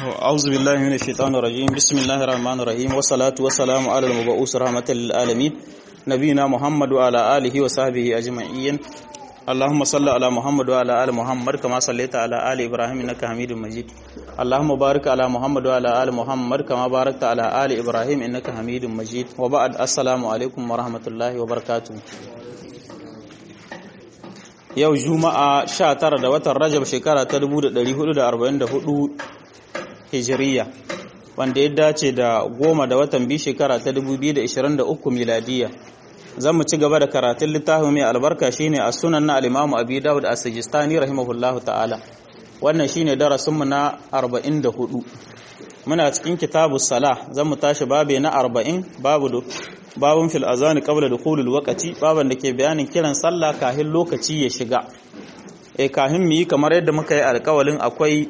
أعوذ بالله من الشيطان الرجيم بسم الله الرحمن الرحيم والصلاة والسلام على المبعوث رحمة للعالمين نبينا محمد وعلى آله وصحبه أجمعين اللهم صل على محمد وعلى آل محمد كما صليت على آل إبراهيم إنك حميد مجيد اللهم بارك على محمد وعلى آل محمد كما باركت على آل إبراهيم إنك حميد مجيد وبعد السلام عليكم ورحمة الله وبركاته yau juma'a 19 da watan rajab shekara ta 1444 hijiriya wanda ya dace da 10 da watan biyu shekara ta 2023 miladiya zan mu ci gaba da karatun littafin mai albarka shine as-sunan na al-imamu abi dawud as-sijistani rahimahullahu ta'ala wannan shine darasin mu na 44 muna cikin kitabus salah zan mu tashi babe na 40 babun fil azan qabla dukhulil waqti baban da ke bayanin kiran sallah kahin lokaci ya shiga kahin mu yi kamar yadda muka yi alƙawalin akwai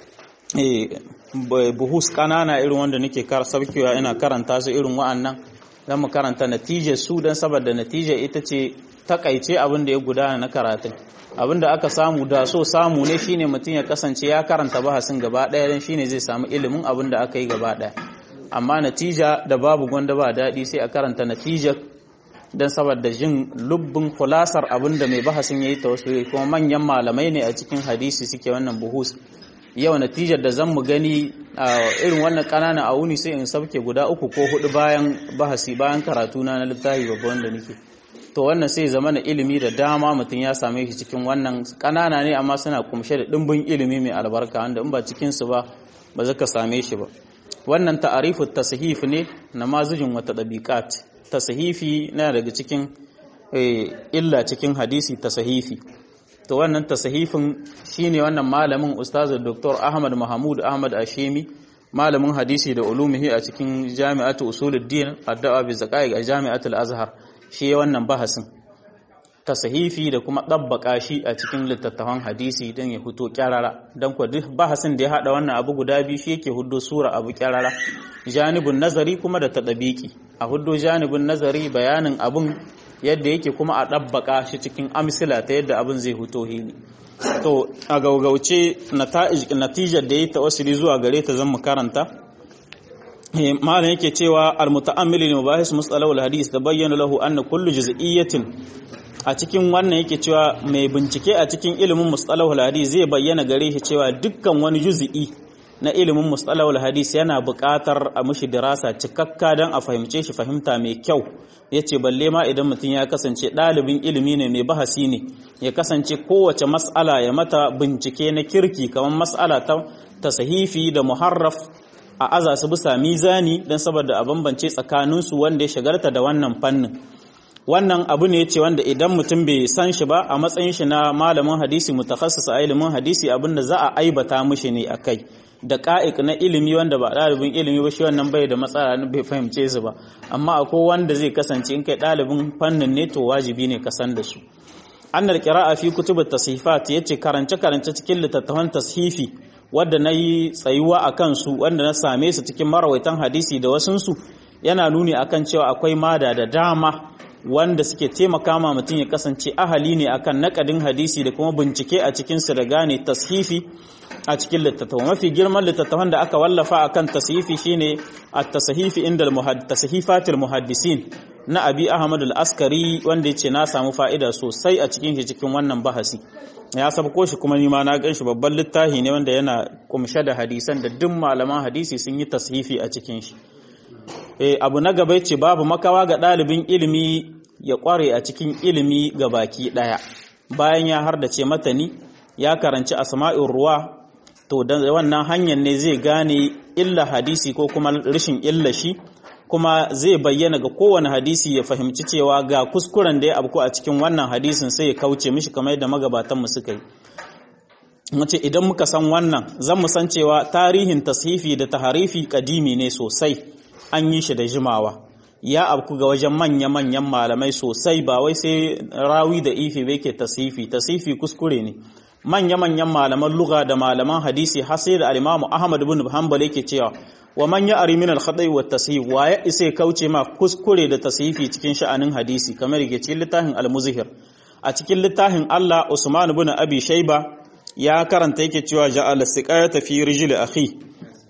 buhus kanana irin wanda nake sabkewa ina karanta su irin wa'annan dan mu karanta natijar su dan saboda natijar ita ce takaice abin da ya gudana na karatun abin da aka samu da so samu ne shine mutum ya kasance ya karanta bahasin gaba daya dan shine zai samu ilimin abin da aka yi gaba daya amma natija da babu gwanda ba daɗi sai a karanta natijar don saboda jin lubbin kulasar abinda mai bahasin ya yi ta wasu kuma manyan malamai ne a cikin hadisi suke wannan buhus yau natijar da zan mu gani a irin wannan ƙananan a wuni sai in sabke guda 3 ko 4 bayan bahasi bayan karatu na littafi babba wanda nake to wannan sai zama na ilimi da dama mutum ya same shi cikin wannan ƙanana ne amma suna kumshe da ɗimbin ilimi mai albarka wanda in ba cikinsu ba za ka same shi ba wannan ta'arifu tasahif ne namazujin wata dabiqat tasahifi na daga cikin illa cikin hadisi tasahifi to wannan tasahifin shine wannan malamin ustaz Dr. Ahmad Mahmud Ahmad Ashimi malamin hadisi da ulumihi a cikin Jami'atu Usuluddin Addawa bi Zaqaiq a Jami'atul Azhar shi wannan bahasin tasahifi da kuma dabbaka shi a cikin littattafan hadisi don ya fito kyarara don kuwa duk bahasin da ya hada wannan abu guda biyu shi yake huddo sura abu kyarara janibun nazari kuma da tadabiki a huddo janibun nazari bayanin abun yadda yake kuma a dabbaka shi cikin amsila ta yadda abun zai fito hili to a gaugauce natijar da ya tawassuli zuwa gare ta zan mu karanta malam yake cewa al-muta'ammil li mubahis mustalah al-hadis tabayyana lahu anna kullu juz'iyyatin a cikin wannan yake cewa mai bincike a cikin ilimin mustalahul hadis zai bayyana gare shi cewa dukkan wani juz'i na ilimin mustalahul hadis yana buƙatar a mishi dirasa cikakka don a fahimce shi fahimta mai kyau yace balle ma idan mutum ya kasance ɗalibin ilimi ne mai bahasi ne ya kasance kowace mas'ala ya mata bincike na kirki kamar mas'ala ta tasahifi da muharraf a aza su bisa mizani don saboda a bambance tsakaninsu wanda ya shagarta da wannan fannin wannan abu ne ce wanda idan mutum bai san shi ba a matsayin shi na malamin hadisi mutakassis a ilimin hadisi abinda za a aibata mishi ne akai da ka'ik na ilimi wanda ba ɗalibin ilimi ba shi wannan bai da matsala bai fahimce su ba amma akwai wanda zai kasance in kai ɗalibin fannin ne to wajibi ne ka san da su annal qira'a fi kutubut tasihifat yace karance cikin littattafan tashifi wanda nayi tsayuwa akan su wanda na same su cikin marawaitan hadisi da wasunsu yana nuni akan cewa akwai mada da dama wanda suke taimaka ma mutum ya kasance ahali ne akan nakadin hadisi da kuma bincike a cikin su da gane tashifi a cikin littattafan mafi girman littattafan da aka wallafa akan tashifi shine at-tasahifi inda al-tasahifatul muhaddisin na Abi Ahmad al-Askari wanda yace na samu fa'ida sosai a cikin shi cikin wannan bahasi ya sabko shi kuma ni ma na gan shi babban littafi ne wanda yana kumshe da hadisan da duk malaman hadisi sun yi tashifi a cikin shi abu na gaba ce babu makawa ga ɗalibin ilimi ya ƙware a cikin ilimi ga baki ɗaya bayan ya hardace matani ya karanci asma'in ruwa to da wannan hanyar ne zai gane illa hadisi ko kuma rashin illa shi kuma zai bayyana ga kowane hadisi ya fahimci cewa ga kuskuren da ya abku a cikin wannan hadisin sai ya kauce mishi kamar yadda magabatanmu suka yi mace idan muka san wannan zan mu san cewa tarihin tashifi da taharifi kadimi ne sosai an yi shi da jimawa ya abku ga wajen manya-manyan malamai sosai ba wai sai rawi da ifi bai ke tasifi kuskure ne manya-manyan malaman lugha da malaman hadisi har sai da al-Imam Ahmad ibn Hanbal yake cewa wa man ya'ri min al-khata'i wa tasihif wa ya isa kauce ma kuskure da tasifi cikin sha'anin hadisi kamar yake cikin littafin al-Muzhir a cikin littafin Allah Usman ibn Abi Shayba ya karanta yake cewa ja'ala siqayata fi rijli akhi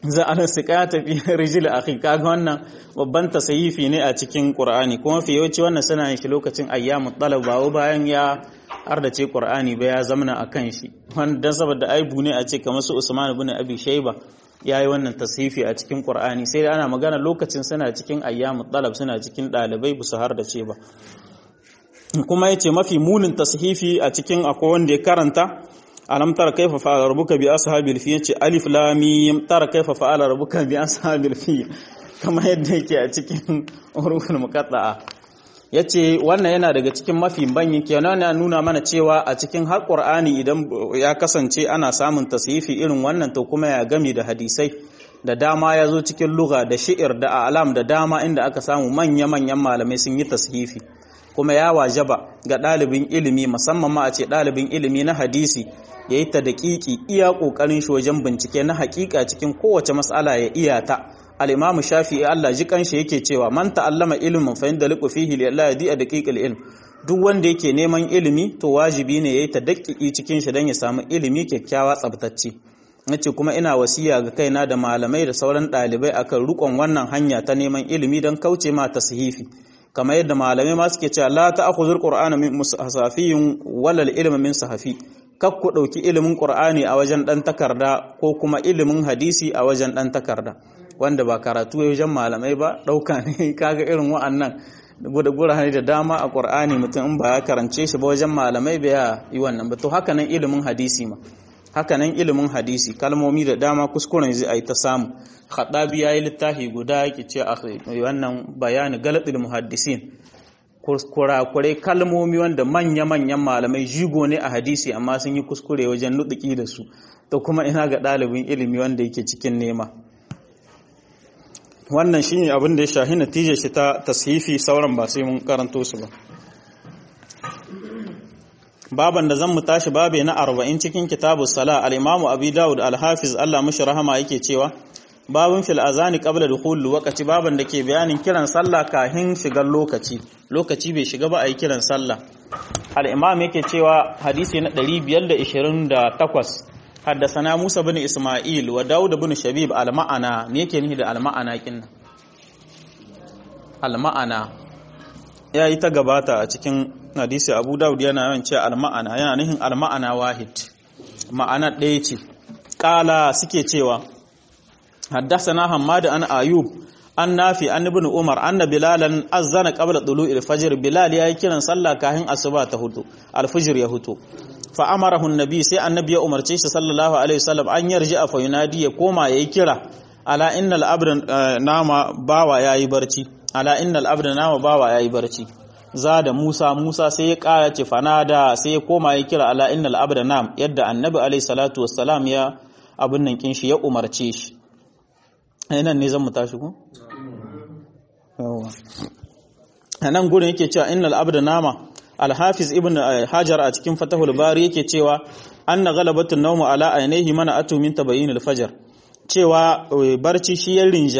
za a siqata fi rijil akhi kaga wannan babban tasayifi ne a cikin Qur'ani kuma fi yawanci wannan suna yin shi lokacin ayyamut talab ba bayan ya ardace Qur'ani ba ya zamana akan shi dan saboda aibu ne a ce kamar su Usman ibn Abi Shayba yayi wannan tashifi a cikin Qur'ani sai dai ana magana lokacin suna cikin ayyamut talab suna cikin dalibai bu su hardace ba kuma yace mafi munin tashifi a cikin akwai wanda ya karanta alam tara kaifa fa'ala rabbuka bi ashabil fil yace alif lam mim tara kaifa fa'ala rabbuka bi ashabil fil kamar yadda yake a cikin urukul muqatta'a yace wannan yana daga cikin mafi banyin kenan yana nuna mana cewa a cikin har Qur'ani idan ya kasance ana samun tashifi irin wannan to kuma ya gami da hadisai da dama ya zo cikin lugha da shi'ir da alam da dama inda aka samu manya-manyan malamai sun yi tashifi kuma ya wajaba ga ɗalibin ilimi musamman ma a ce ɗalibin ilimi na hadisi ya yi ta daƙiƙi iya ƙoƙarin shi wajen bincike na haƙiƙa cikin kowace matsala ya iya ta al-imamu shafi'i Allah ji kanshi yake cewa man ta'allama ilmin fa inda liqu fihi li Allah yadi daqiqil ilm duk wanda yake neman ilimi to wajibi ne yayi ta daƙiƙi cikin shi dan ya samu ilimi kyakkyawa tsabtacce nace kuma ina wasiya ga kaina da malamai da sauran ɗalibai akan rukon wannan hanya ta neman ilimi dan kauce ma tashifi kamar yadda malamai ma suke cewa la ta'khudhul qur'ana min musahafiyyin wala al-ilma min sahafi kak ku dauki ilimin qur'ani a wajen dan takarda ko kuma ilimin hadisi a wajen dan takarda wanda ba karatu wajen malamai ba dauka ne kaga irin wa'annan gurane da dama a qur'ani mutum in ba ya karance shi ba wajen malamai ba yi wannan ba to haka nan ilimin hadisi ma haka nan ilimin hadisi kalmomi da dama kuskuren zai ai ta samu Khadabi yayi littafi guda yake ce wannan bayani galatul muhaddisin kuskure kalmomi wanda manya-manyan malamai jigo ne a hadisi amma sun yi kuskure wajen nutuki da su to kuma ina ga ɗalibin ilimi wanda yake cikin nema wannan shine abin da ya shahi natijar shi ta tashifi sauran ba sai mun karanto su ba baban da zan mu tashi babe na 40 cikin kitabus sala al-imamu abi daud al-hafiz Allah mushi rahama yake cewa babun fil azani qabla dukhul waqti baban da ke bayanin kiran sallah kafin shigar lokaci bai shiga ba a yi kiran sallah al-imam yake cewa hadisi na 528 haddasana Musa bin Isma'il wa Dawud bin Shabib al-ma'ana me yake nihi da al-ma'ana kin al-ma'ana yayi ta gabata a cikin hadisi Abu Dawud yana yawan cewa al-ma'ana yana nihin al-ma'ana wahid ma'ana ɗaya ce qala suke cewa حدثنا حماد عن ايوب an nafi an ibn umar anna bilalan azana qabla tulu'il fajr bilal yayi kiran sallah kahin asuba ta hudu alfajr ya hutu fa amarahu annabi sai annabi ya umarce shi sallallahu alaihi wasallam an yarji'a fa yunadi ya koma yayi kira ala innal abda nama bawa yayi barci ala innal abda nama bawa yayi barci zada musa sai ya kara ce fanada sai ya koma yayi kira ala innal abda nam yadda annabi alaihi salatu wassalam ya abun nan kin shi ya umarce shi nan ne zan mu tashi ko yawa anan gurin yake cewa innal abda nama al-hafiz ibn hajar a cikin fatahul bari yake cewa anna ghalabatun nawm ala ainihi mana atu min tabayyin al-fajr cewa barci shi ya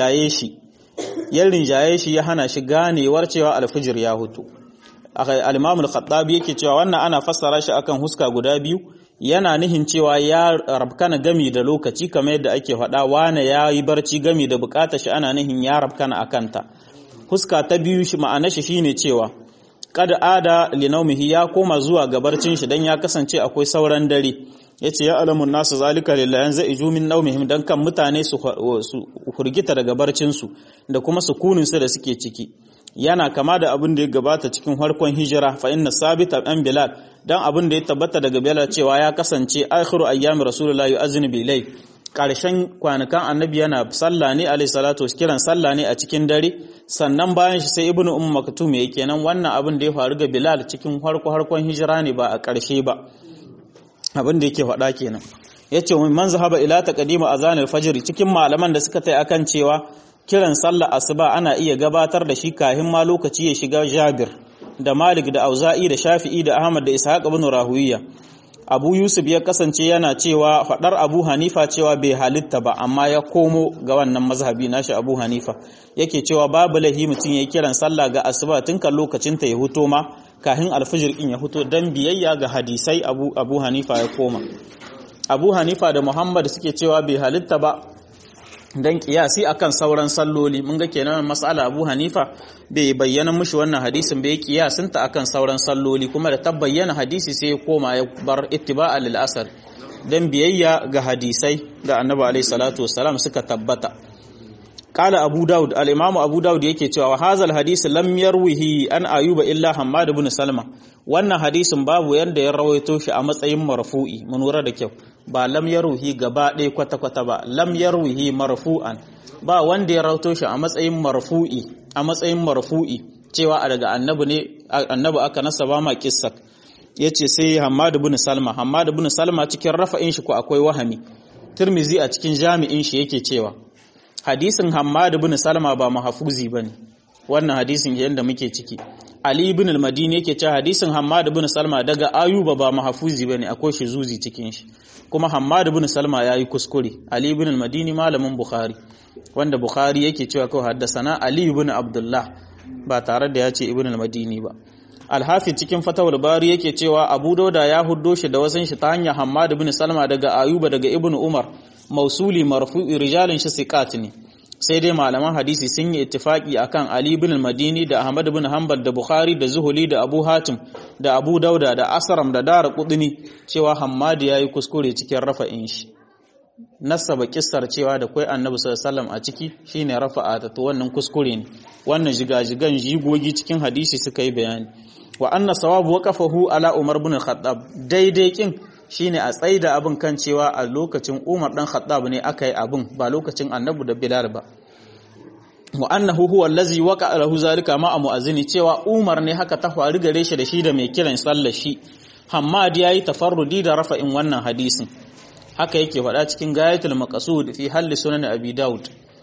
rinjaye shi ya hana shi ganewar cewa al-fajr ya hutu al-imam al-khattabi yake cewa wannan ana fassara shi akan huska guda biyu yana nihin cewa ya rabkana gami da lokaci kamar yadda ake faɗa wane ya yi barci gami da bukatar shi ana nihin ya rabkana akanta huska ta biyu shi ma'ana shi shine cewa kada ada linaumihi ya koma zuwa ga barcin shi dan ya kasance akwai sauran dare yace ya alamun nasu zalika lillahi yanzu ijumin naumihim dan kan mutane su hurgita daga barcin su da kuma sukunin su da suke ciki yana kama da abin da ya gabata cikin harkon hijira fa inna sabita an bilal dan abin da ya tabbata daga bilal cewa ya kasance akhiru ayyami rasulullahi yu'azzinu bilay karshen kwanukan annabi yana sallah ne alayhi salatu kiran sallah ne a cikin dare sannan bayan shi sai ibnu maktum yake kenan wannan abin da ya faru ga bilal cikin harkon hijira ne ba a karshe ba abin da yake faɗa kenan yace man zahaba ila taqdima azan al-fajr cikin malaman da suka tai akan cewa kiran sallar asuba ana iya gabatar da shi kahin ma lokaci ya shiga Jabir da Malik da Auza'i da Shafi'i da Ahmad da Ishaq ibn Rahuwiya Abu Yusuf ya kasance yana cewa fadar Abu Hanifa cewa bai halitta ba amma ya komo ga wannan mazhabi nashi Abu Hanifa yake cewa babu lahi mutun yayin kiran sallah ga asuba tun kan lokacin ta ya huto ma kahin alfajir din ya huto dan biyayya ga hadisai Abu Hanifa ya koma Abu Hanifa da Muhammad suke cewa bai halitta ba dan kiyasi akan sauran salloli mun ga kenan mas'ala Abu Hanifa bai bayyana mushi wannan hadisin bai kiyasin ta akan sauran salloli kuma da tabbayyana hadisi sai ya koma ya bar ittiba'a lil asar dan biyayya ga hadisai da Annabi alaihi salatu wassalam suka tabbata. Qala Abu Dawud al-Imam Abu Dawud yake cewa wa hazal hadis lam yarwihi an Ayuba illa Hammad ibn Salma, wannan hadisin babu yanda ya rawaito shi a matsayin marfu'i mun lura da kyau, ba lam yarwihi gaba ɗaya kwata-kwata ba, lam yarwihi marfu'an, ba wanda ya rawaito shi a matsayin marfu'i cewa daga annabi aka nasaba ma kissa. Yace sai Hammad ibn Salma cikin rafa'in shi ko akwai wahami. Tirmizi a cikin jami'in shi yake cewa hadisin Hammad ibn Salma ba mahfuzi bane, wannan hadisin yanda muke ciki. Ali ibn al-Madini yake cewa hadisin Hammad ibn Salma daga Ayuba ba mahfuzi bane, akwai shi zuzi cikin shi, kuma Hammad ibn Salma yayi kuskure. Ali ibn al-Madini malamin Bukhari, wanda Bukhari yake cewa ko haddasana Ali ibn Abdullah ba tare da ya ce ibn al-Madini ba. Al-Hafiz cikin Fatawul Bari yake cewa Abu Dawud ya huddo shi da wasan shi ta hanyar Hammad ibn Salma daga Ayuba daga Ibn Umar, mausuli marfu'i, rijalin shi siqat ne. Sai dai malaman hadisi sun yi ittifaki akan Ali ibn al-Madini da Ahmad ibn Hanbal da Bukhari da Zuhuli da Abu Hatim da Abu Dauda da Asram da Daraqutni cewa Hammad yayi kuskure cikin rafa'in shi. Nasaba kissar cewa da kai Annabi sallallahu alaihi wasallam a ciki shine rafa'a ta, to wannan kuskure ne. Wannan jigajigan jigogi cikin hadisi suka yi bayani. Wa anna sawabu waqafahu ala Umar ibn al-Khattab, daidai kin shine a tsaida abin kan cewa a lokacin Umar dan Khattab ne aka yi abin, ba lokacin Annabi da Bilal ba. Wa annahu huwa allazi waqa'a lahu zalika ma'a mu'azzini, cewa Umar ne haka ta faru gare shi da shi da mai kiran sallar shi. Hammad yayi tafarrudi da rafa'in wannan hadisin. Haka yake faɗa cikin Gayatul Maqsud fi halli sunan Abi Dawud.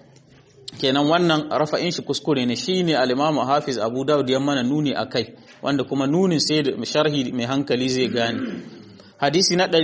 Kenan wannan rafa'in shi kuskure ne, shine al-Imam Hafiz Abu Dawud ya mana nuni akai, wanda kuma nunin sai da sharhi mai hankali zai gane. Hadisi na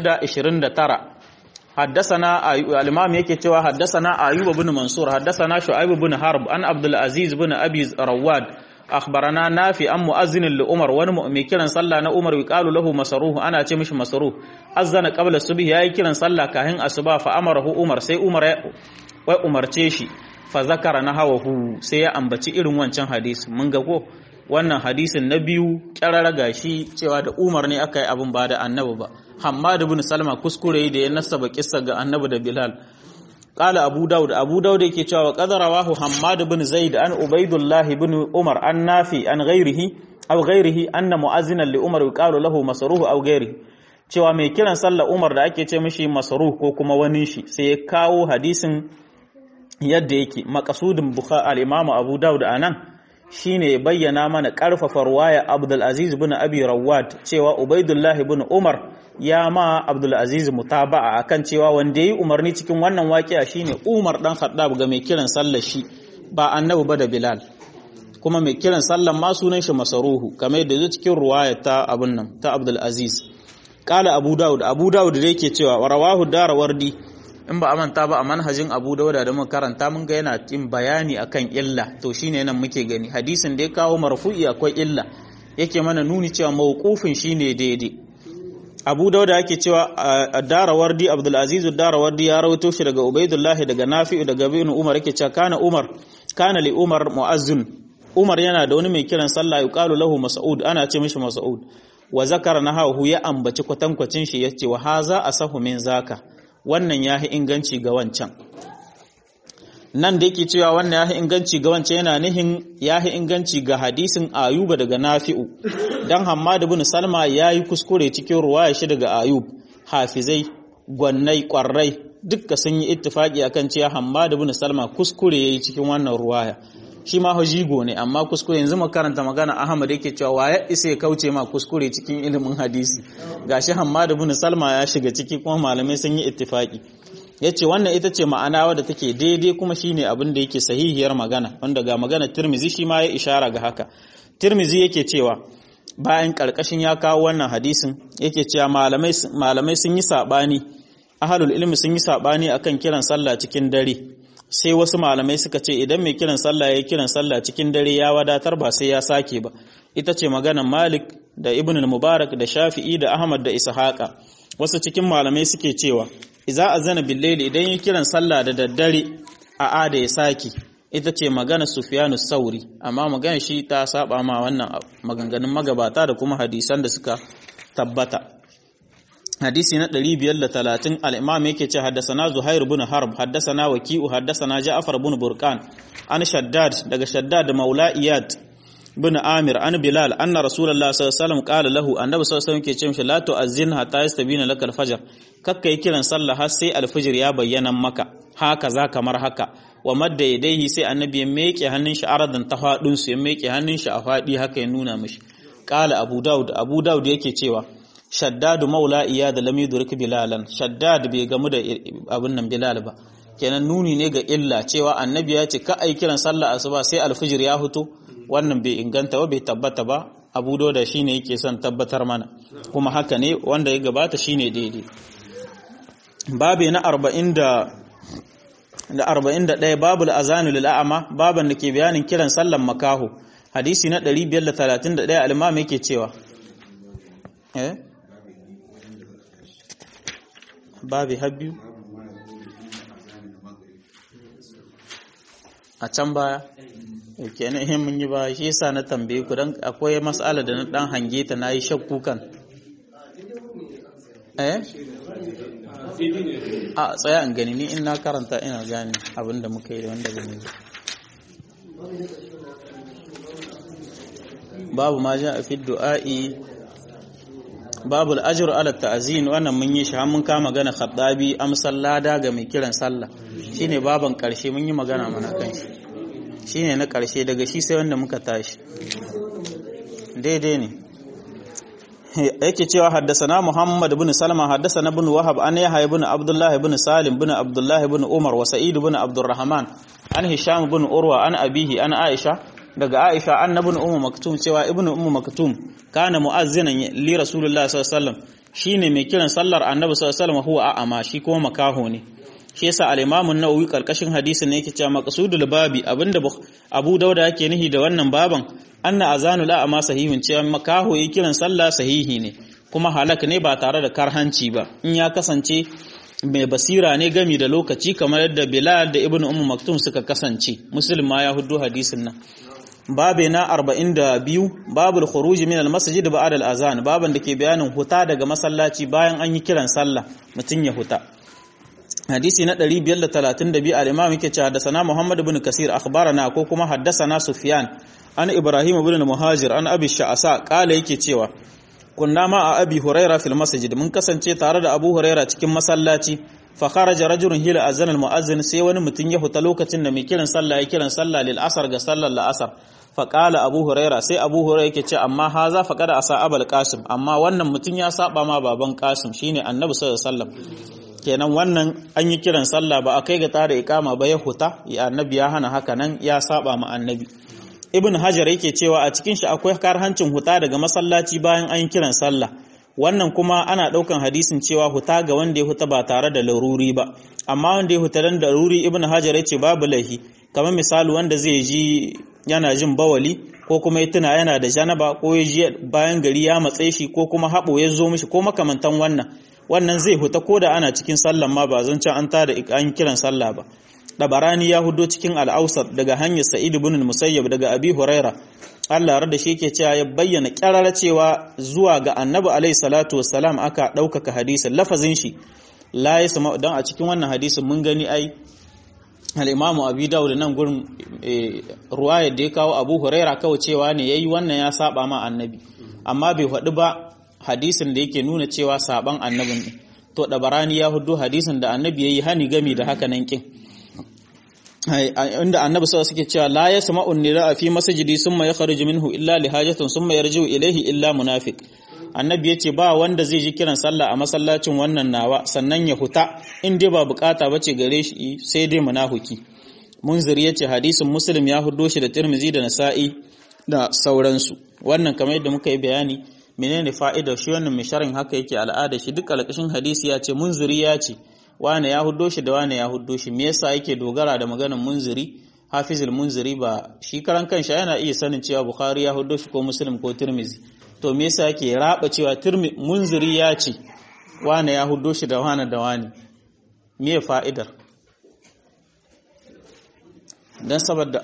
529 haddasana al-Imam yake cewa haddasana Ayyub ibn Mansur haddasana Shu'aib ibn Harb an Abdul Aziz ibn Abi Rawad akhbarana Nafi an muazzin li Umar, wani mai kiran sallah na Umar yuqalu lahu Masruh, ana ce mishi Masruh, azzana qabla subh, yayi kiran sallah kahin asuba, fa amarahu Umar, sai Umar ya umarce shi, fa zakara nahawahu, sai ya ambaci irin wancan hadisi. Mun ga ko wannan hadisin na biyu kyarara gashi cewa da Umar ne aka yi abin ba da Annabi ba. Hammad ibn Salma kuskure da ya nasaba kissa ga Annabi da Bilal. Qala Abu Dawud yake cewa qadarawahu Hammad ibn Zaid an Ubaydullah ibn Umar an Nafi an ghairihi anna mu'azzinan li Umar yuqalu lahu Masruh aw ghairihi, cewa mai kiran sallar Umar da ake ce mishi Masruh ko kuma wani shi, sai ya kawo hadisin yadda yake. Maqsudin Bukhari al-Imam Abu Dawud anan shine bayyana mana karfafa ruwaya Abdul Aziz ibn Abi Rawad cewa Ubaydullah ibn Umar ya ma Abdul Aziz mutaba'a akan cewa wanda yayi umarni cikin wannan waqi'a shine Umar dan Khattab ga mai kiran sallar shi, ba Annabi ba da Bilal. Kuma mai kiran sallar ma sunan shi Masruhu, kamar yadda zai cikin ruwaya ta abun nan ta Abdul Aziz. Qala Abu Dawud da yake cewa rawahu Darawardi, in ba amanta ba a manhajin Abu Dawud da muka karanta mun ga yana yin bayani akan illa, to shine nan muke gani hadisin da ya kawo marfu'i akwai illa, yake mana nuni cewa mawqufin shine daidai. Abu Dawud yake cewa Darawardi, Abdul Aziz Darawardi ya rawaito shi daga Ubaydullah daga Nafi daga Ibn Umar, yake cewa kana li Umar mu'azzin, Umar yana da wani mai kiran sallah yuqalu lahu Mas'ud, ana ce mishi Mas'ud, wa zakara nahahu, ya ambaci kwatankwacin shi yace wa haza asahu min zaka, wannan yahi inganci ga wancan. Nan da yake cewa wannan yahi inganci ga wancan yana nihin yahi inganci ga hadisin Ayuba daga Nafi'u, dan Hammad ibn Salma yayi kuskure cikin ruwaya shi daga Ayub. Hafizai gwannai kwarrai dukka sun yi ittifaki akan cewa Hammad ibn Salma kuskure yayi cikin wannan ruwaya. Shi ma hajigo ne, amma kuskure, yanzu makaranta magana Ahmad yake cewa waye isa ya kauce ma kuskure cikin ilimin hadisi, gashi Hammad ibn Salma ya shiga ciki kuma malamai sun yi ittifaki. Yace wannan ita ce ma'ana wadda take daidai kuma shine abin da yake sahihiyar magana, wanda ga magana Tirmizi shi ma ya ishara ga haka. Tirmizi yake cewa bayan karkashin ya kawo wannan hadisin yake cewa malamai sun yi sabani, ahlul ilmi sun yi sabani akan kiran sallah cikin dare. Sai wasu malamai suka ce idan mai kiran sallah yayi kiran sallah cikin dare ya wadatar, ba sai ya sake ba. Ita ce maganar Malik da Ibn al-Mubarak da Shafi'i da Ahmad da Ishaqa. wasu cikin malamai suke cewa idza azana bil layli idan ya kiran sallah da daddare a ada ya saki ita ce magana Sufyanu Sauri amma magana shi ta saba ma wannan maganganun magabata da kuma hadisan da suka tabbata. hadisi na 530 al-imam yake ce haddathana Zuhair ibn Harb haddathana Waki'u haddathana Ja'far ibn Burqan an Shaddad daga Shaddad maula Iyad ibn Amir an Bilal anna Rasulullah sallallahu alaihi wasallam qala lahu annabi sallallahu alaihi wasallam yake ce mishi la tu'azzin hatta yastabina laka al-fajr kakkai kiran sallah har sai al-fajr ya bayyana maka haka za kamar haka wa madda yadayhi sai annabi ya meke hannun shi aradan ta fadun su ya meke hannun shi a fadi haka ya nuna mishi qala Abu Dawud yake cewa Shaddad maula Iyad lam yudrik Bilalan Shaddad bai gamu da abin nan Bilal ba kenan nuni ne ga illa cewa annabi ya ce ka ai kiran sallah asuba sai al-fajr ya fito wannan bai inganta ba bai tabbata ba Abu Dawud shine yake son tabbatar mana kuma haka ne wanda ya gabata shine daidai. babu na 41 babul azanu lil a'ma baban da ke bayanin kiran sallan makaho hadisi na 531 al-imam yake cewa babu habbi a can baya kenan in mun yi ba shi yasa na tambaye ku dan akwai mas'ala da na dan hange ta nayi shakku kan a tsaya in gani ni in na karanta ina gani abinda muka yi da wanda ba mu babu ma ja fi du'a'i babu al-ajru ala ta'zin wannan mun yi shi har mun kama magana Khattabi amsal lada ga mai kiran sallah shine baban karshe mun yi magana mana kan shi shine na karshe daga shi sai wanda muka tashi daidai ne yake cewa haddasana Muhammad ibn Salama haddasana ibn Wahab an Yahya ibn Abdullah ibn Salim ibn Abdullah ibn Umar wa Sa'id ibn Abdurrahman an Hisham ibn Urwa an abihi an Aisha daga Aisha annabun Ummu Maktum cewa ibn Ummu Maktum kana mu'azzinan li Rasulullah sallallahu alaihi wasallam shine mai kiran sallar Annabi sallallahu alaihi wasallam huwa a'ama shi kuma makaho ne shi yasa al-Imam an-Nawawi karkashin hadisin ne yake cewa maqsudul babi abinda Abu Dawud yake nihi da wannan baban anna azanu la ama sahihun cewa makaho yi kiran sallah sahihi ne kuma halak ne ba tare da karhanci ba in ya kasance mai basira ne gami da lokaci kamar yadda Bilal da Ibn Maktum suka kasance Muslim ma ya huddo hadisin nan babe na 42 babul khuruj min al-masjid ba'da al-azan baban da ke bayanin huta daga masallaci bayan an yi kiran sallah mutun ya huta hadisi na 532 al-imam yake cewa da sana Muhammad ibn Kasir akhbarana ko kuma haddasana Sufyan an Ibrahim ibn Muhajir an Abi Sha'asa kala yake cewa kunna ma a Abi Huraira fil masjid mun kasance tare da Abu Huraira cikin masallaci fa kharaja rajulun hila azana al-muazzin sai wani mutun ya huta lokacin da mai kiran sallah ya kiran sallah lil asr ga sallar al-asr fa qala Abu Huraira sai Abu Huraira yake ce amma haza fa kada asa Abul Qasim amma wannan mutun ya saba ma baban Qasim shine Annabi sallallahu alaihi wasallam kenan wannan an yi kiran sallah ba a kai ga tare ikama ba ya huta ya Annabi ya hana haka nan ya saba ma Annabi. Ibn Hajar yake cewa a cikin shi akwai karhancin huta daga masallaci bayan an yi kiran sallah wannan kuma ana daukan hadisin cewa huta ga wanda ya huta ba tare da laruri ba amma wanda ya huta dan laruri Ibn Hajar yace babu laihi kamar misali wanda zai ji yana jin bawali ko kuma ya tuna yana da janaba ko ya ji bayan gari ya matse shi ko kuma habo ya zo mishi ko makamantan wannan zai huta ko da ana cikin sallan ma ba zan ci an tada an kiran sallah ba. Dabarani ya hudo cikin al-Awsat daga hanyar Sa'id ibn al-Musayyab daga Abi Huraira Allah ya rada shi yake cewa ya bayyana kirara cewa zuwa ga Annabi alayhi salatu wassalam aka daukaka hadisin lafazin shi la yasma dan a cikin wannan hadisin mun gani ai al-Imam Abi Dawud nan gurin ruwayar da ya kawo Abu Huraira kawai cewa ne yayi wannan ya saba ma Annabi amma bai faɗi ba hadisin da yake nuna cewa saban Annabin ne to Dabarani ya hudo hadisin da Annabi yayi hani gami da haka nan kin inda Annabi sallallahu alaihi cewa la yasma'u nida fi masjidi summa yakhruju minhu illa li hajatin summa yarji'u ilayhi illa munafiq Annabi yace ba wanda zai ji kiran sallah a masallacin wannan nawa sannan ya huta in dai ba bukata bace gare shi sai dai munafiki Munziri yace hadisin Muslim ya hudo shi da Tirmidhi da Nasa'i da sauransu wannan kamar yadda muka yi bayani menene fa'idar shi wannan misharin haka yake al'ada shi duk alƙashin hadisi ya ce Munziri ya ce wane ya huddo shi da wane ya huddo shi me yasa yake dogara da maganar Munziri Hafizul Munziri ba shi karan kanshi yana iya sanin cewa Bukhari ya huddo shi ko Muslim ko Tirmidhi to me yasa yake raba cewa Munziri ya ce wane ya hudo shi da wane da wane me fa'idar dan saboda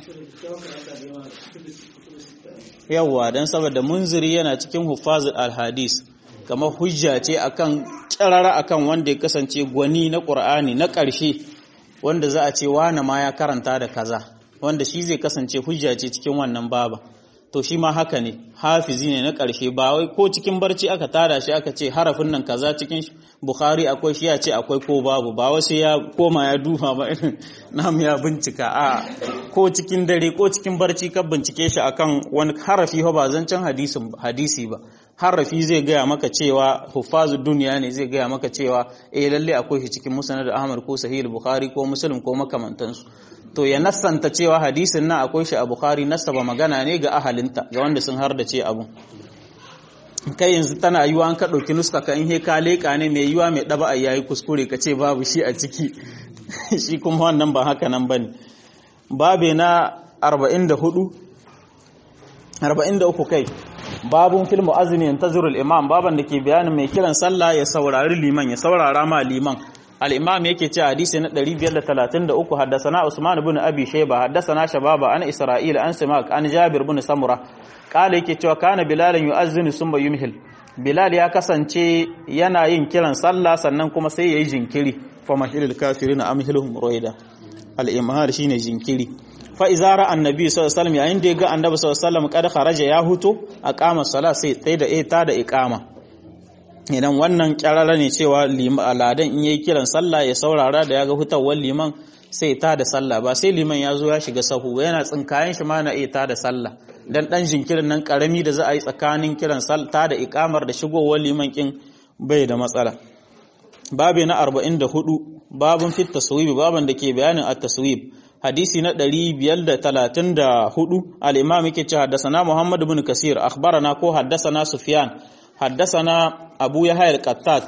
yawa dan saboda munziri yana cikin hufazul alhadis kamar hujja ce akan kirara akan wanda ya kasance gwani na Qur'ani na ƙarshe wanda za a ce wane ma ya karanta da kaza wanda shi zai kasance hujja ce cikin wannan baba to shi ma haka ne hafizi ne na ƙarshe ba wai ko cikin barci aka tada shi aka ce harafin nan kaza cikin Bukhari akwai shi ya ce akwai ko babu ba wasu ya koma ya duba ba irin namu ya bincika a ko cikin dare ko cikin barci ka bincike shi akan wani harafi ba zancen hadisi ba harafi zai gaya maka cewa hufazu duniya ne zai gaya maka cewa lalle akwai shi cikin musnad Ahmad ko sahih Bukhari ko Muslim ko makamantansu to ya nassanta cewa hadisin nan akwai shi a Bukhari nasaba magana ne ga ahalinta ga wanda sun hardace abu kai yanzu tana yiwa an ka dauki nuska ka in he ka leka ne mai yiwa mai daba yayi kuskure ka ce babu shi a ciki shi kuma wannan ba haka nan bane babe na 43 kai babun fil muazzini yantaziru al-imam baban da ke bayanin mai kiran sallah ya saurari liman ya saurara ma liman al-imam yake ce hadisi na 533 haddathana Usman ibn Abi Shayba haddathana Shababa an Isra'il an Simak an Jabir ibn Samura kala yake cewa kana Bilal yu'azzinu summa yumhil Bilal ya kasance yana yin kiran sallah sannan kuma sai yayi jinkiri fa mahilul kafirin amhiluhum ruwaida al-imhar shine jinkiri fa iza ra annabi sallallahu alaihi wasallam yayin da ya ga annabi sallallahu alaihi wasallam kada kharaja ya huto aqama salat sai tsaye da ta da iqama idan wannan kyarara ne cewa ladan in yayi kiran sallah ya saurara da yaga hutawar liman sai ta da sallah ba sai liman ya zo ya shiga sahu yana tsinkayen shi ma na ta da sallah dan jinkirin nan karami da za a yi tsakanin kiran sallah da iqamar da shigowar liman kin bai da matsala babu na 44 babun fit taswib baban da ke bayanin at-taswib hadisi na 534 al-imam yake cewa haddathana Muhammad ibn Kasir akhbarana ko haddathana Sufyan haddathana Abu Yahya al-Qattat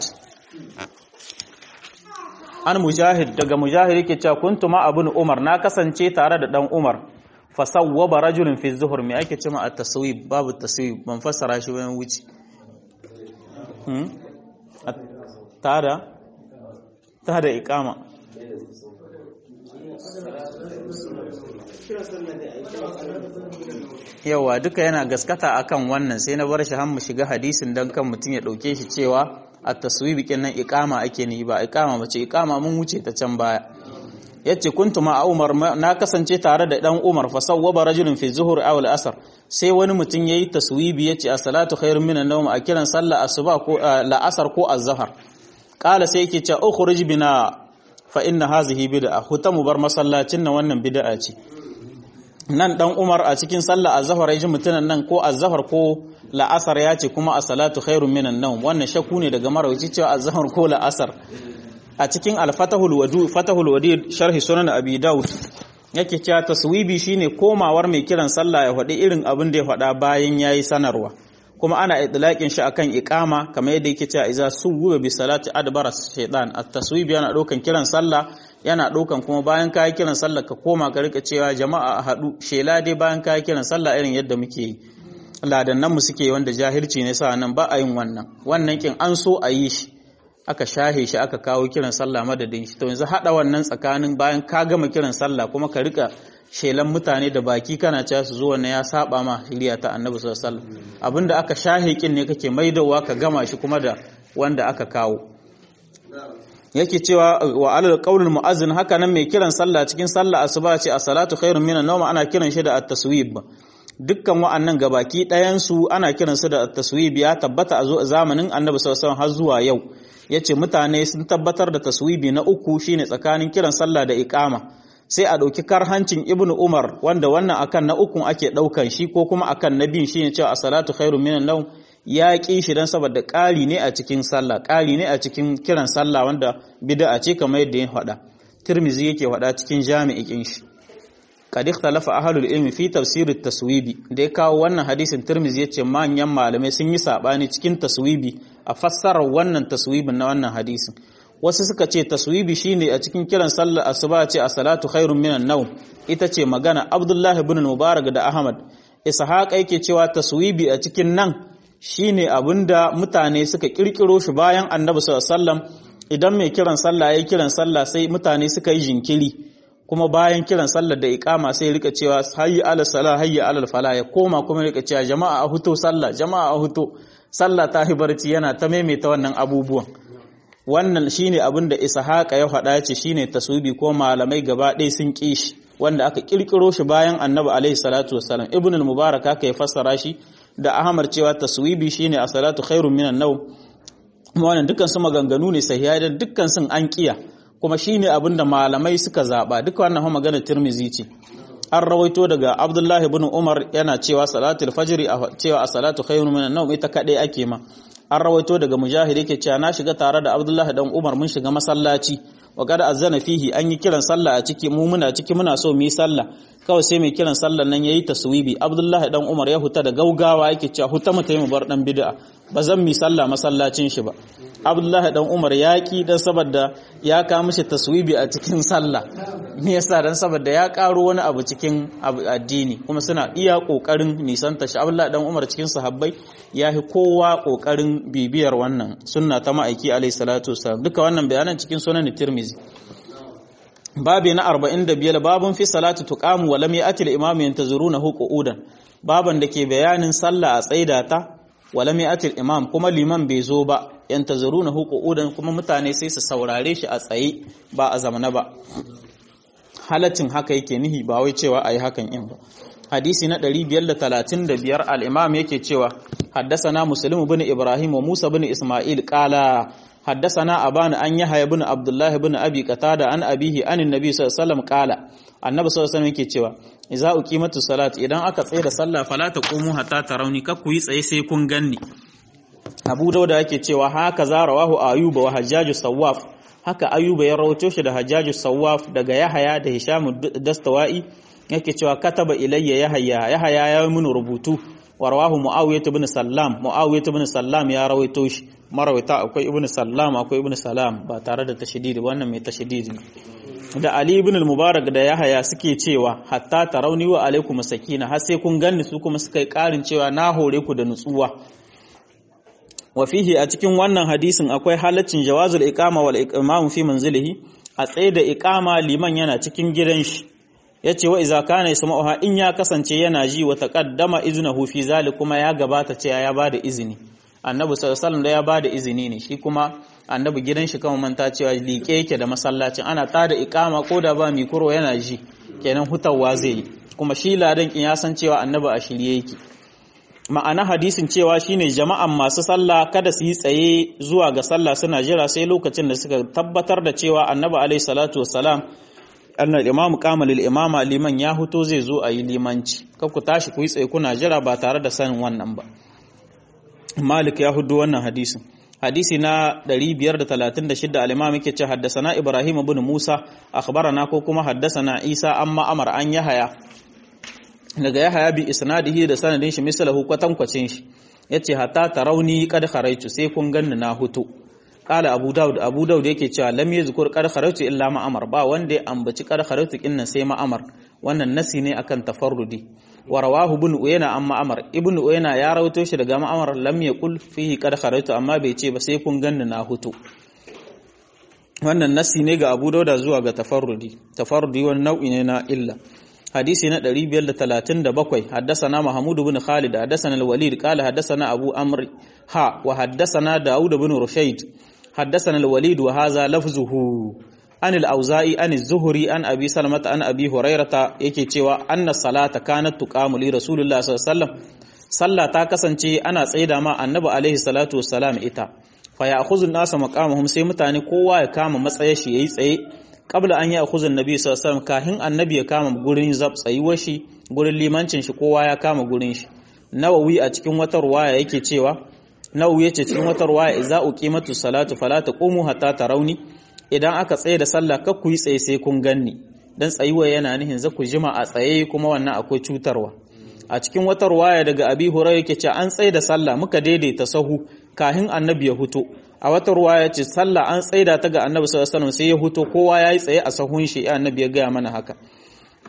an Mujahid daga Mujahid yake cewa kuntu ma ibn Umar na kasance tare da dan Umar fasawwaba rajulun fi zuhur me ake cewa at-taswib babu taswib ban fassara shi bayan wuce tada iqama yawa duka yana gaskata akan wannan sai na bar shi har mu shiga hadisin dan kan mutun ya dauke shi cewa at-taswib kenan iqama ake ni ba iqama bace iqama mun wuce ta can baya yace kuntu ma Umar na kasance tare da dan Umar fa sawwaba rajulun fi zuhur aw al-asr sai wani mutun yayi taswibi yace as-salatu khairun minan nawm a kiran sallah asuba ko la'asar ko az-zuhr qala sai yake cewa ukhruj bina fa inna hazihi bid'a hutamu bar masallacin nan wannan bid'a ce nan dan Umar a cikin sallah az-zuhr yaji mutunan nan ko az-zuhr ko la'asar yace kuma as-salatu khairun minan nawm wannan shakku ne daga marawaci cewa az-zuhr ko la'asar a cikin fatahul wadid sharhi sunan abi daud yake cewa taswibi shine komawar mai kiran sallah ya faɗi irin abin da ya faɗa bayan yayi sanarwa kuma ana idlaqin shi akan iqama kamar yadda yake cewa iza suwa bi salati adbara shaytan at-taswib yana daukan kiran sallah yana daukan kuma bayan kai kiran sallah ka koma ka rika cewa jama'a a hadu shela dai bayan kai kiran sallah irin yadda muke yi ladannan mu suke wanda jahilci ne sa nan ba a yin wannan kin an so a yi shi aka shahe shi aka kawo kiran sallah madadin shi to yanzu hada wannan tsakanin bayan ka gama kiran sallah kuma ka rika shelan mutane da baki kana cewa su zo wannan ya saba ma shari'a ta Annabi sallallahu alaihi wasallam abinda aka shahe kin ne kake maidawa ka gama shi kuma da wanda aka kawo yake cewa wa alal qaulul muazzin haka nan mai kiran sallah cikin sallah asuba ce as-salatu khairun minan nawm ana kiran shi da at-taswib dukkan wa'annan gabaki ɗayan su ana kiran su da at-taswib ya tabbata a zamanin Annabi sallallahu alaihi wasallam har zuwa yau yace mutane sun tabbatar da taswibi na uku shine tsakanin kiran sallah da iqama sai a dauki karhancin Ibn Umar wanda wannan akan na ukun ake daukan shi ko kuma akan na biyun shine cewa as-salatu khairun minan nawm ya ƙi shi dan saboda ƙari ne a cikin sallah ƙari ne a cikin kiran sallah wanda bid'a ce kamar yadda ya faɗa Tirmizi yake faɗa cikin jami'in shi qad ikhtalafa ahlul ilmi fi tafsir at-taswibi da ya kawo wannan hadisin Tirmizi yace manyan malamai sun yi sabani cikin taswibi a fassarar wannan taswibin na wannan hadisin wasu suka ce taswibi shine a cikin kiran sallar asuba ce as-salatu khairun minan nawm ita ce magana Abdullah ibn Mubarak da Ahmad Ishaq yake cewa taswibi a cikin nan shine abinda mutane suka kirkiro shi bayan annabi sallallahu alaihi wasallam. Idan mai kiran sallah yayi kiran sallah sai mutane suka yi jinkiri, kuma bayan kiran sallar da iqama sai rika cewa hayya ala salah hayya ala falah, ya koma kuma rika cewa jama'a a huto sallah, jama'a a huto sallah, ta hibarci yana ta maimaita wannan abubuwan. Wannan shine abinda Ishaqa ya faɗa ce shine taswibi, ko malamai gaba ɗaya sun ƙi shi, wanda aka kirkiro shi bayan annabi alaihi salatu wassalam. Ibn al-Mubarak haka ya fassara shi da Ahmad cewa taswibi shine as-salatu khairun minan nawm. Wannan dukkan su maganganu ne sahihai, da dukkan sun an kiya, kuma shine abinda malamai suka zaba. Duka wannan ha magana Tirmidhi ce. An rawaito daga Abdullah ibn Umar yana cewa salatul fajr cewa as-salatu khairun minan nawm ita kadai ake ma. An rawaito daga Mujahid yake cewa na shiga tare da Abdullah dan Umar, mun shiga masallaci, wa qad azana fihi, an yi kiran sallah a ciki, mu muna ciki muna so mu yi sallah, kawai sai mai kiran sallan nan yayi taswibi. Abdullah dan Umar ya huta da gaugawa yake cewa huta mu tayi mu bar dan bid'a, ba zan mi sallah masallacin shi ba. Abdullah dan Umar ya ki dan saboda ya ka mishi taswibi a cikin sallah. Me yasa? Dan saboda ya karo wani abu cikin addini, kuma suna iya kokarin nisanta shi. Abdullah dan Umar cikin sahabbai yahi kowa kokarin bibiyar wannan sunna ta ma'aiki alayhi salatu wasallam. Duka wannan bayanan cikin sunan Tirmidhi. Babi na 45, babun fi salati tuqamu wa lam ya'ti al-imam yantazirunahu qu'udan. Baban da ke bayanin sallah a tsaida ta wa lam ya'ti al-imam, kuma liman bai zo ba, yantazirunahu qu'udan, kuma mutane sai su saurare shi a tsaye ba a zamana ba. Halaccin haka yake nihi, ba wai cewa ayi hakan in ba. Hadisi na 535 al-imam yake cewa haddathana Muslim ibn Ibrahim wa Musa ibn Isma'il qala حدثنا أبان أن يحيى بن عبد الله بن أبي قتادة عن أبيه عن النبي صلى الله عليه وسلم قال النبي صلى الله عليه وسلم yake cewa idza uqimatus salat, idan aka tsaya da sallah fala taqumu hatta tarawni, kakku yi tsaye sai kun ganni. Abu Dawud yake cewa haka za rawahu Ayyub wa Hajjaj Sawaf, haka Ayyub ya rawaito shi da Hajjaj Sawaf daga Yahya da Hisham Dastawai, yake cewa kataba ilayya Yahya ya yi mun rubutu. Warwahu Muawiyah ibn Sallam ya rawaito shi. Marawaita akwai ibn Sallam akwai ibn Salam ba tare da tashdidi, wannan mai tashdidi. Da Ali ibn al-Mubarak da Yahya suke cewa hatta tarawni wa alaikum sakina, har sai kun ganni, su kuma suka yi karin cewa na hore ku da nutsuwa. Wa fihi, a cikin wannan hadisin akwai halaccin jawazul iqama wal iqamu fi manzilihi, a tsaye da iqama liman yana cikin gidan shi. Yace wa iza kana yasma'uha, in ya kasance yana ji, wa taqaddama iznuhu fi zalik, kuma ya gabata cewa ya bada izini. Annabi sallallahu alaihi wasallam da ya bada izini ne, shi kuma annabi gidan shi kama manta cewa liƙe yake da masallacin, ana tada iqama ko da ba mikro yana ji, kenan hutawa zai yi, kuma shi ladan kin ya san cewa annabi a shirye yake. Ma'ana hadisin cewa shine jama'an masu sallah kada su yi tsaye zuwa ga sallah suna jira sai lokacin da suka tabbatar da cewa annabi alaihi salatu wassalam annal imam qama lil imama, liman ya huto zai zo a yi limanci, kar ku tashi ku yi tsaye kuna jira ba tare da sanin wannan ba. Malik ya hudu wannan hadisin. Hadisi na 536 al-imam yake ce haddasana Ibrahim ibn Musa akhbarana, ko kuma haddasana Isa amma Amr an Yahya, daga Yahya bi isnadihi da sanadin shi misalahu kwatankwacin shi, yace hatta tarawni qad kharaitu, sai kun ganni na hutu. Qala Abu Dawud yake cewa lam yazkur qad kharaitu illa ma Amr, ba wanda ya ambaci qad kharaitu kinnan sai ma Amr, wannan nasi ne akan tafarrudi. Wa rawahu ibn Uyayna amma Amr, ibn Uyayna ya rawaito shi daga Amr lam yaqul fihi qad kharaitu, amma bai ce ba sai kun ganni na hutu. Wannan nasi ne ga Abu Dawud zuwa ga tafarrudi wani nau'i ne na illa. Hadisi na 537 haddathana Mahmud ibn Khalid haddathana al-Walid qala haddathana Abu Amr wa haddathana Daud ibn Rushayd haddathana al-Walid wa hadha lafzuhu an al-Auza'i an az-Zuhri an Abi Salamah an Abi Hurairah yake cewa anna salata kanat tuqamu li Rasulillah sallallahu alaihi wasallam, sallah ta kasance ana tsaida ma annabi alaihi salatu wassalam ita, fa ya'khudhu an-nasu maqamahum, sai mutane kowa ya kama matsayin shi yayi tsaye, qabla an ya'khudhu an-nabi sallallahu alaihi wasallam, kahin annabi ya kama gurin tsayuwar shi, gurin limancin shi kowa ya kama gurin shi. Nawawi a cikin wata ruwaya yake cewa, Nawawi yace cikin wata ruwaya idza uqimatu salatu fala taqumu hatta tarawni, idan aka tsaye da sallah kar ku yi tsaye sai kun ganni, dan tsayuwa yana nihin za ku jima a tsaye, kuma wannan akwai cutarwa. A cikin wata ruwaya daga Abi Hurairah yake cewa an tsaye da sallah muka daidaita sahu kahin annabi ya huto. A wata ruwaya ce sallah an tsaida ta ga annabi sallallahu alaihi wasallam sai ya huto, kowa yayi tsaye a sahun shi, annabi ya gaya mana haka.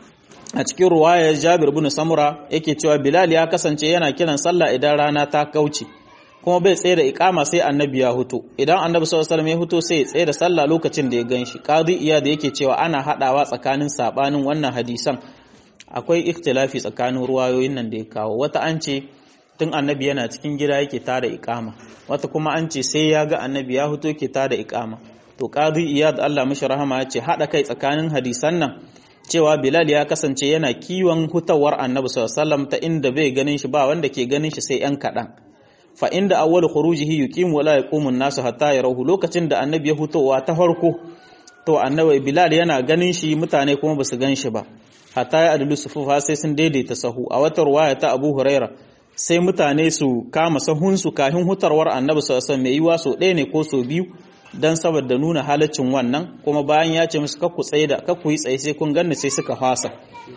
a cikin ruwayar Jabir ibn Samura yake cewa Bilal ya kasance yana kiran sallah idan rana ta kauce kuma bai tsaye da iqama sai annabi ya huto idan annabi sallallahu alaihi wasallam ya huto sai ya tsaye da sallah lokacin da ya ganshi qadi iyad yake cewa ana hadawa tsakanin sabanin wannan hadisan akwai ikhtilafi tsakanin ruwayoyin nan da ya kawo wata an ce tun annabi yana cikin gida yake tada iqama wata kuma an ce sai ya ga annabi ya huto yake tada iqama to qadi iyad Allah mishi rahama ya ce hada kai tsakanin hadisan nan cewa Bilal ya kasance yana kiwon hutawar annabi sallallahu alaihi wasallam ta inda bai ganin shi ba wanda ke ganin shi sai yan kadan fa inda awwal khurujihi yuqimu wala yaqumu an-nasu hatta yarahu lokacin da annabi ya hutowa ta farko to annabi Bilal yana ganin shi mutane kuma basu gan shi ba hatta ya adlu sufufa sai sun daidaita sahu a wata ruwaya ta Abu Huraira sai mutane su kama sahun su kafin hutarwar annabi sallallahu alaihi wasallam mai yiwa so ɗaya ne ko so biyu dan saboda nuna halaccin wannan kuma bayan ya ce musu kakku yi tsaye sai kun ganni sai suka fasa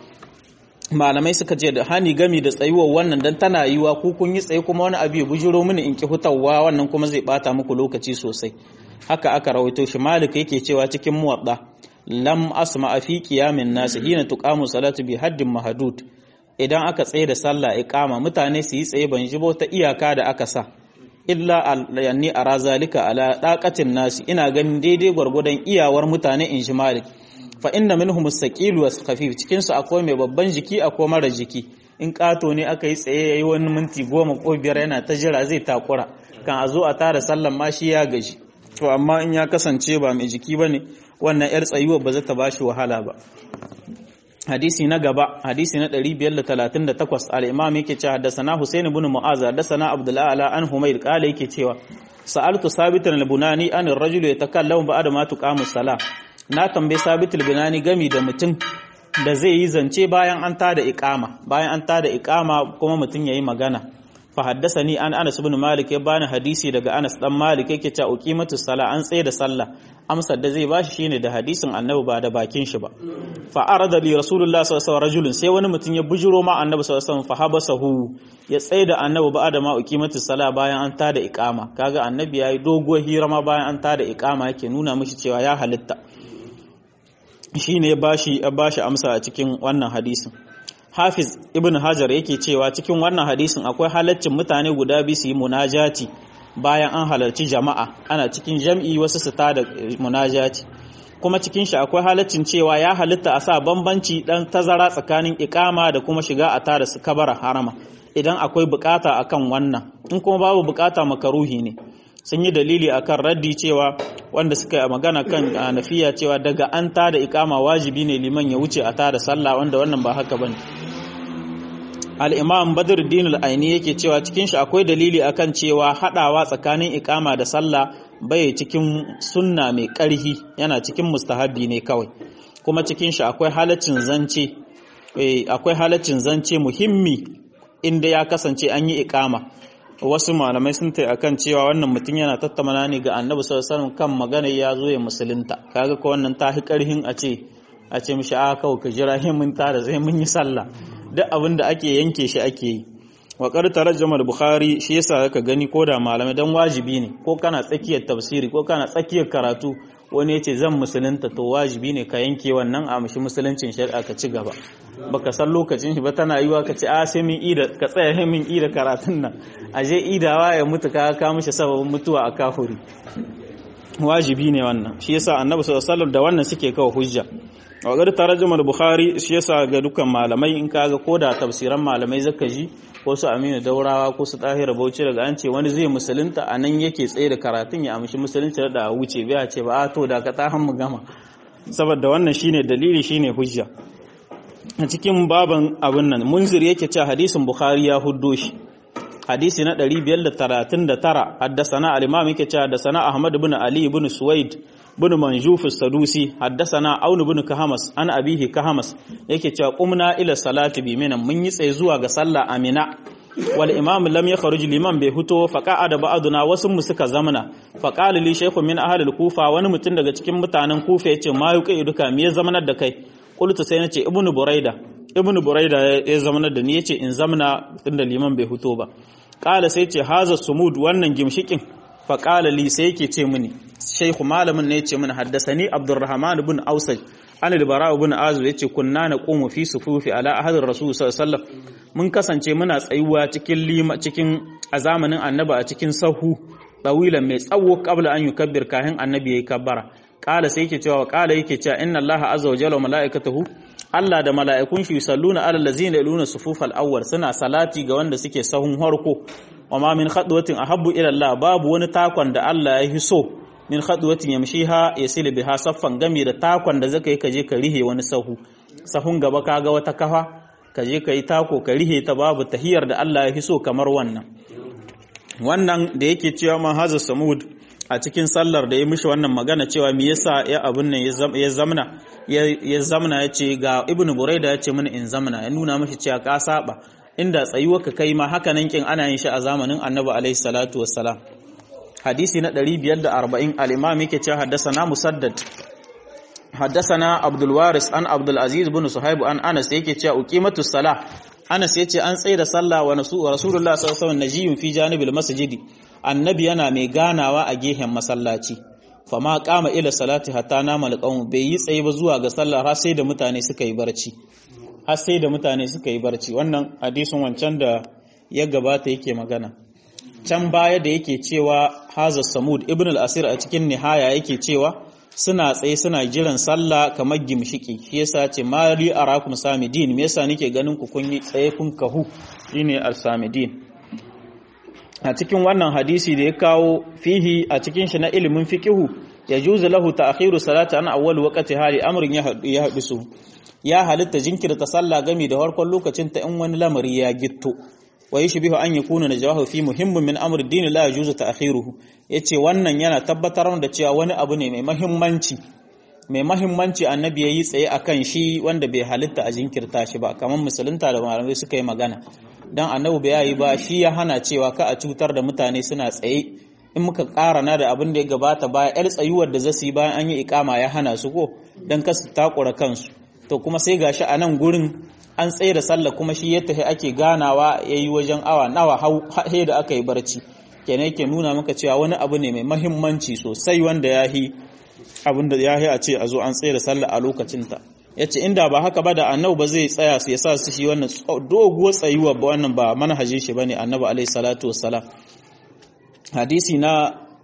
malamai suka ce da hani gami da tsayuwar wannan dan tana yiwa ku kun yi tsaye kuma wani abu ya bujiro mini in ki hutawa wannan kuma zai bata muku lokaci sosai haka aka rawaito shi Malik yake cewa cikin muwadda lam asma fi qiyamin nas hina tuqamu salatu bi haddin mahdud idan aka tsaye da sallah iqama mutane su yi tsaye ban jibo ta iyaka da aka sa illa yanni ara zalika ala daqatin nas ina ganin daidai gwargwadon iyawar mutane in ji Malik fa inna minhum as-saqil wa khafif cikin su akwai mai babban jiki akwai mara jiki in kato ne aka yi tsaye yayi wani minti 10 ko 5 yana ta jira zai takura kan a zo a tara sallan ma shi ya gaji to amma in ya kasance ba mai jiki bane wannan yar tsayuwa ba za ta bashi wahala ba hadisi na gaba hadisi na 538 al-imam yake cewa haddathana Husain ibn Mu'az haddathana Abdullah ala an Humayr qala yake cewa sa'altu Sabitan al-Bunani an ar-rajulu yatakallamu ba'da ma tuqamu as-salah na tambaye Sabit al-Bunani gami da mutum da zai yi zance bayan an tada iqama kuma mutum yayi magana fa haddathani an Anas ibn Malik ya bani hadisi daga Anas dan Malik yake cewa uqimatu as-salah an tsaye da sallah amsar da zai bashi shine da hadisin annabi ba da bakin shi ba fa arada li rasulullah sallallahu alaihi wasallam rajulun sai wani mutum ya bujiro ma annabi sallallahu alaihi wasallam fa habasahu ya tsaye da annabi ba da ma uqimatu sala bayan an tada iqama kaga annabi yayi doguwar hira ma bayan an tada iqama yake nuna mishi cewa ya halitta shine ya bashi amsa a cikin wannan hadisin Hafiz Ibn Hajar yake cewa cikin wannan hadisin akwai halaccin mutane guda biyu su yi munajati bayan an halarci jama'a ana cikin jam'i wasu su tada munajati kuma cikin shi akwai halaccin cewa ya halitta a sa bambanci dan tazara tsakanin iqama da kuma shiga a tada su kabara harama idan akwai bukata akan wannan in kuma babu bukata makaruhi ne sun yi dalili akan raddi cewa wanda suka yi magana kan Hanafiya cewa daga an tada iqama wajibi ne liman ya wuce a tada sallah wanda wannan ba haka bane al-Imam Badruddin al-Aini yake cewa cikin shi akwai dalili akan cewa hadawa tsakanin iqama da sallah bai cikin sunna mai ƙarhi yana cikin mustahabi ne kawai kuma cikin shi akwai halaccin zance muhimmi inda ya kasance an yi iqama wasu malamai sun tai akan cewa wannan mutum yana tattauna ne ga Annabi sallallahu alaihi wasallam kan magana ya zo ya musulunta kaga ko wannan ta hi ƙarhin a ce mishi a kawai ka jira mun tare zai mun yi sallah duk abin da ake yanke shi ake yi wa tarjama al-Bukhari shi yasa ka gani ko da malamai dan wajibi ne ko kana tsakiyar tafsiri ko kana tsakiyar karatu wani yace zan musulunta to wajibi ne ka yanke wannan a mushi musuluncin shari'a ka ci gaba baka san lokacin shi ba tana yiwa ka ce a sai min ida ka tsaya min ida karatun nan aje idawa ya mutu ka mishi sababin mutuwa a kafiri wajibi ne wannan shi yasa Annabi sallallahu alaihi wasallam da wannan suke kawo hujja wa tarjama al-Bukhari shi yasa ga dukkan malamai in kaga koda tafsiran malamai zaka ji ko su Aminu Daurawa ko su Tahir Bauchi daga an ce wani zai musulunta anan yake tsaye da karatun ya amshi musulunci da wuce bai ce ba to da ka tahan mu gama saboda wannan shine dalili shine hujja a cikin baban abin nan Munzir yake cewa hadisin Bukhari ya huddo shi hadisi na 539 haddathana al-Imam yake cewa haddathana Ahmad ibn Ali ibn Suwaid bin Manjuf as-Sadusi haddathana Aun ibn Kahamas an abihi Kahamas yake cewa qumna ila salati bi Mina mun yi tsaye zuwa ga sallah Amina wal imam lam yakhruj liman bai huto fa qa'ada ba'duna wasu mu suka zamana fa qala li shaykhun min ahli al-Kufa wani mutum daga cikin mutanen Kufa yace ma yuqi duka me ya zamanar da kai qultu sai nace ibnu Buraida ya zamanar da ni yace in zamana tunda liman bai huto ba qala sai ce haza sumud wannan gimshikin fa qala li sai yake ce mini shaykhu malamin ne yace mini haddasani Abdurrahman ibn Ausaj an al-bara ibn azib yace kunna naqumu fi sufufi ala ahad rasul sallallahu alaihi wasallam mun kasance muna tsayuwa cikin a zamanin annabi a cikin sahu tawilan mai tsawo qabla an yukabbir kahin annabi yayi kabbara qala sai yake cewa inna allaha azza wa jalla wa malaikatahu Allah da mala'ikun shi salluna ala allazina yaluna sufufal awwal suna salati ga wanda suke sahun harko wa ma min khadwatin ahabbu ila Allah babu wani takon da Allah ya hiso min khadwatin yamshiha yasil biha saffan gami da takon da zaka yi kaje ka rihe wani sahun gaba kaga wata kafa kaje ka yi tako ka rihe ta babu tahiyar da Allah ya hiso kamar wannan da yake cewa man haza samud a cikin sallar da ya mishi wannan magana cewa me yasa ya abun nan ya zamna ya ce ga ibnu buraida ya ce mini in zamna ya nuna mishi cewa ka saba inda tsayuwarka kai ma haka nan kin ana yin shi a zamanin annabi alaihi salatu wassalam hadisi na 540 al-imam yake cewa haddathana musaddad haddathana abdul waris an abdul aziz ibn suhaib an anas yake cewa uqimatus salah anas yace an tsaye da sallah wa rasulullah sallallahu alaihi wasallam najiyun fi janibil masjidi annabi yana mai ganawa a gehen masallaci fama qama ila salati hatta nama alqawm bai yi tsaye ba zuwa ga sallah har sai da mutane suka yi barci wannan hadisin wancan da ya gabata yake magana can baya da yake cewa haza samud ibn al-asir a cikin nihaya yake cewa suna tsaye suna jiran sallah kamar gimshiki shi yasa ce mali arakum samidin me yasa nake ganin ku kun yi tsaye kun kahu shine al-samidin a cikin wannan hadisi da ya kawo fihi a cikin shi na ilimin fiqhu yajuzu lahu ta'khiru salati an awwal waqti hali amrin ya hadisu ya halitta jinkirta sallah gami da farkon lokacin ta in wani lamari ya gitto wa yashbihu an yakuna najawahu fi muhimmin min amri din la yajuzu ta'khiruhu yace wannan yana tabbatar da cewa wani abu ne mai muhimmanci annabi yayi tsaye akan shi wanda bai halitta a jinkirta shi ba kamar musulunta da malamai suka yi magana dan annabi bai yi ba shi ya hana cewa ka a cutar da mutane suna tsaye in muka karana da abin da ya gabata baya yar tsayuwar da zasu yi bayan an yi ikama ya hana su ko dan kasu takura kansu to kuma sai gashi a nan gurin an tsaye da sallah kuma shi ya tafi ake ganawa yayi wajen awa nawa he da aka yi barci kenan yake nuna maka cewa wani abu ne mai muhimmanci sosai wanda yahi abinda yahi a ce a zo an tsaye da sallah a lokacin ta yace inda ba haka ba da annabi ba zai tsaya su yasa su shi wannan doguwar tsayuwa ba wannan ba manhajin shi bane annabi alaihi salatu wassalam hadisi na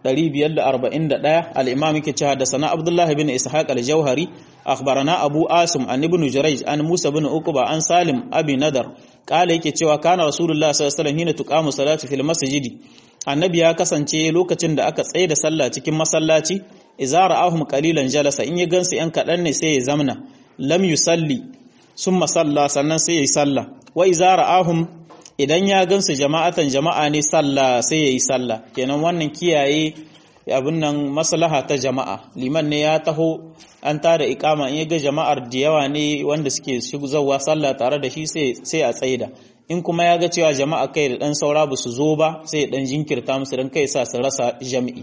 541 al-imam yake cewa da sana abdullah ibn ishaq al-jauhari akhbarana abu asim an ibn jurayj an musa ibn uqba an salim abi nadar kala yake cewa kana rasulullah sallallahu alaihi wasallam hina tuqamu salatu fil masjidi annabi ya kasance lokacin da aka tsaye da sallah cikin masallaci idza ra'ahum qalilan jalasa in ya gansu yan kadan ne sai ya zamna lam yusalli summa salla sannan sai ya yi sallah wa idza ra'ahum idan ya gansu jama'atan jama'a ne sallah sai ya yi sallah kenan wannan kiyaye abin nan maslaha ta jama'a liman ne ya taho an tada ikama in ya ga jama'ar da yawa ne wanda suke shigowa sallah tare da shi sai a tsaida in kuma ya ga cewa jama'a kai da dan saura ba su zo ba sai ya dan jinkirta musu dan kai sa su rasa jami'i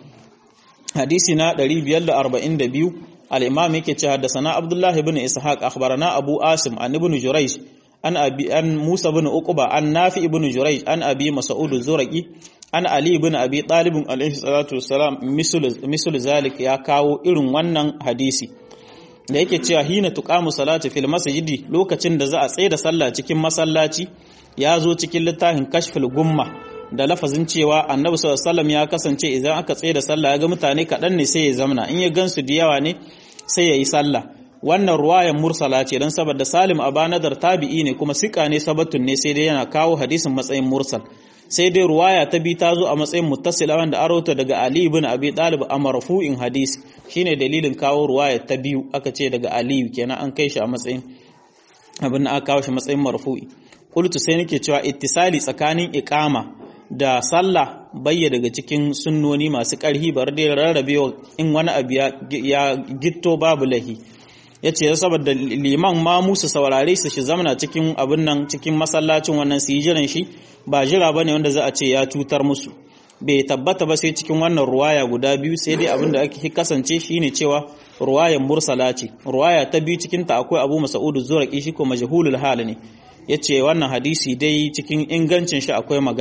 hadisi na 542 al-imam yake cewa da sana abdullah ibn ishaq akhbarana abu asim an ibn jurayj an musa ibn uqba an nafi ibn jurayj an abi mas'ud az-zurqi an ali ibn abi talib alayhi salatu wassalam misal zalik ya kawo irin wannan hadisi da yake cewa hina tuqamu salati fil masjidi lokacin da za a tsaye da sallah cikin masallaci ya zo cikin littafin kashful gumma da lafazin cewa annabi sallallahu alaihi wasallam ya kasance idan aka tsaye da sallah ya ga mutane kadan ne sai ya zamna in ya gansu da yawa ne sai ya yi sallah wannan ruwayan mursala ce dan saboda salim abanadar tabi'i ne kuma sika ne sabatun ne sai dai yana kawo hadisin matsayin mursal sai dai ruwaya ta bi ta zo a matsayin muttasila wanda arauta daga Ali ibn Abi Talib a marfu'in hadisi shine dalilin kawo ruwaya ta biyu aka ce daga Ali kenan an kai shi a matsayin abin aka kawo shi matsayin marfu'i qultu sai nake cewa ittisali tsakanin iqama da sallah bayya daga cikin sunnoni masu ƙarhi bar dai rarrabewa in wani abu ya gitto babu lahi yace saboda liman ma musu saurare su shi zamana cikin abin nan cikin masallacin wannan su yi jiran shi ba jira bane wanda za a ce ya cutar musu bai tabbata ba sai cikin wannan ruwaya guda biyu sai dai abin da ake kasance shine cewa ruwayan mursala ce ruwaya ta biyu cikin ta akwai Abu Mas'ud az-Zurqi shi ko majhulul hal ne yace wannan hadisi dai cikin ingancin shi akwai magana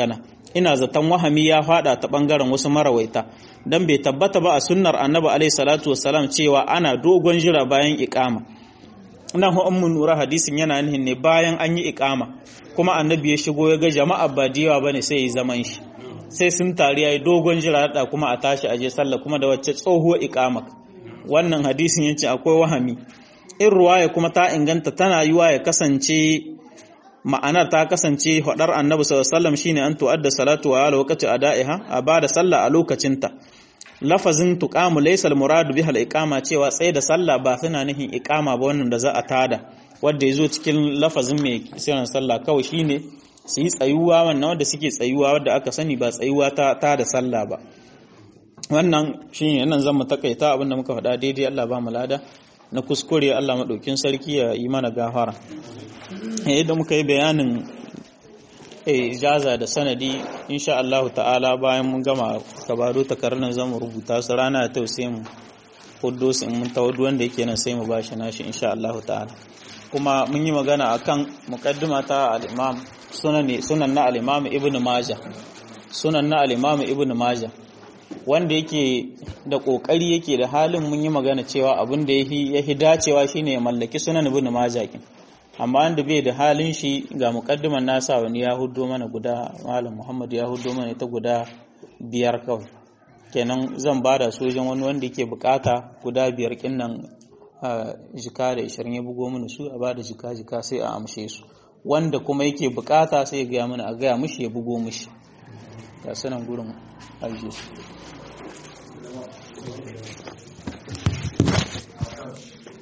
ina zaton wahami ya fada ta bangaren wasu marawaita dan bai tabbata ba a sunnar annabi alaihi salatu wassalam cewa ana dogon jira bayan iqama. ina ho mun nura hadisin yana nihin ne bayan an yi iqama kuma annabi ya shigo ya ga jama'a ba diyawa bane sai ya zaman shi sai sun tari yayi dogon jira da kuma a tashi aje sallah kuma da wacce tsohuwar iqama. Wannan hadisin yace akwai wahami. In ruwaya kuma ta inganta tana yiwa ya kasance ma'anar ta kasance hadar annabi sallallahu alaihi wasallam shine an tu'adda salatu wa ala waqti ada'iha a bada sallah a lokacinta. Lafazin tuqamu laysa al-muradu biha al-iqama cewa tsaye da sallah ba suna nufin iqama ba wannan da za a tada wanda yazo cikin lafazin mai kiran sallah kawai shine su yi tsayuwa wannan wanda suke tsayuwa wanda aka sani ba tsayuwa ta da sallah ba. Wannan shine nan zan mu takaita abinda muka faɗa daidai Allah ba mu lada na kuskure Allah madaukin sarki ya yi mana gafara. Idan muka yi bayanin ijaza da sanadi insha Allah ta'ala bayan mun gama kabaro takarnan zamu rubuta su rana ta sai mu huddo su in mun tawadu wanda yake nan sai mu bashi nashi insha Allah ta'ala. Kuma mun yi magana akan muqaddima ta al-Imam sunan na al-Imam Ibn Majah sunan na al-Imam Ibn Majah wanda yake da kokari yake da halin mun yi magana cewa abin da yahi dacewa shine ya mallaki sunan Ibn Majah kin amma wanda bai da halin shi ga muqaddiman nasa wani ya huddo mana guda Malam Muhammad ya huddo mana ita guda 5 kawai kenan zan bada su wajen wani wanda yake bukata guda 5 kin nan jika da 20 ya bugo mana su a bada jika sai a amshe su wanda kuma yake bukata sai ya ga mana a ga mishi ya bugo mishi ga sanan gurin ajiye su